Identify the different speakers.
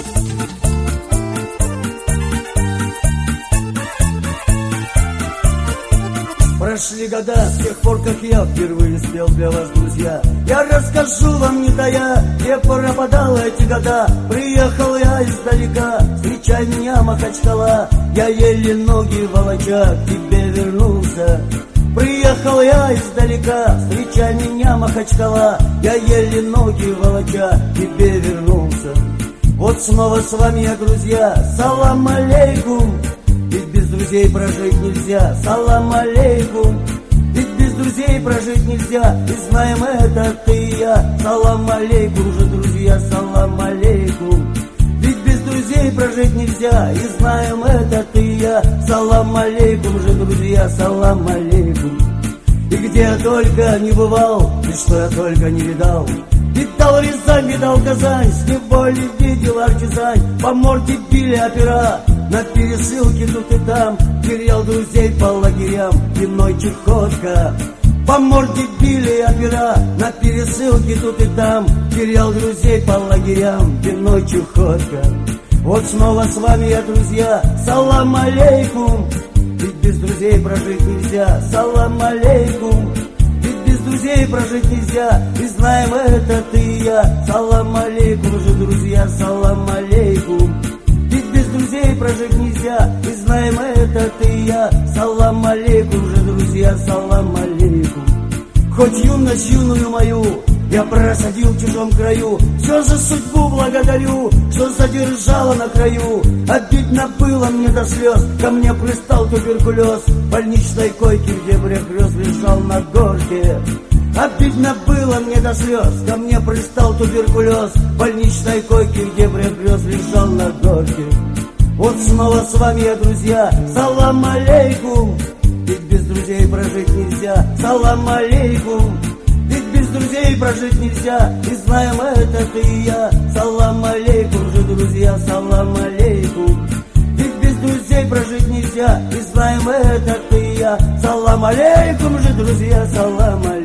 Speaker 1: Прошли года с тех пор, как я впервые спел для вас, друзья. Я расскажу вам, не тая, где пропадал эти года. Приехал я издалека, встречай меня, Махачкала. Я еле ноги волоча к тебе вернулся. Приехал я издалека, встречай меня, Махачкала. Я еле ноги волоча к тебе вернулся. Вот снова с вами я, друзья, салам алейкум. Ведь без друзей прожить нельзя, салам алейкум. Ведь без друзей прожить нельзя, и знаем это ты и я. Салам алейкум же, друзья, салам алейкум. Ведь без друзей прожить нельзя, и знаем это ты и я. Салам алейкум же, друзья, салам алейкум. И где я только не бывал, и что я только не видал. Видал Рязань, видал Казань, с неволи видел Артизань. По морде били опера, на пересылке тут и там. Терял друзей по лагерям, виной чехотка. По морде били опера, на пересылке тут и там. Терял друзей по лагерям, виной чехотка. Вот снова с вами я, друзья, салам алейкум. Ведь без друзей прожить нельзя, салам алейкум. Без друзей прожить нельзя, и знаем это ты и я. Салам алейкум же, друзья, салам алейкум. Ведь без друзей прожить нельзя, и знаем это ты и я. Салам алейкум же, друзья, салам алейкум. Хоть юность юную мою я просадил в чужом краю, все за судьбу благодарю, что задержала на краю. Обидно было мне до слез, ко мне пристал туберкулез. В больничной койке, где брехрёз лежал на горке. Обидно было мне до слез, ко мне пристал туберкулез. В больничной койке, где брехрёз лежал на горке. Вот снова с вами я, друзья, салам алейкум. Ведь без друзей прожить нельзя, салам алейкум. Ведь без друзей прожить нельзя, и знаем это ты и я. Салам алейкум же, друзья, салам алейкум. Ведь без друзей прожить нельзя, и знаем это ты и я. Салам алейкум же, друзья, салам алейкум.